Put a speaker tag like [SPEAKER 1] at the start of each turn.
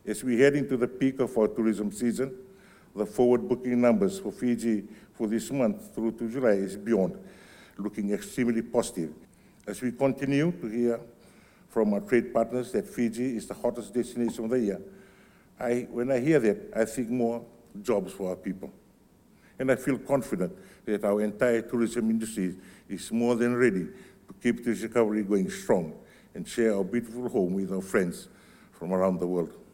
[SPEAKER 1] As we head into the peak of our tourism season, the forward booking numbers for Fiji for this month through to July is beyond, looking extremely positive. As we continue to hear from our trade partners that Fiji is the hottest destination of the year, when I hear that, I think more jobs for our people. And I feel confident that our entire tourism industry is more than ready to keep this recovery going strong and share our beautiful home with our friends from around the world.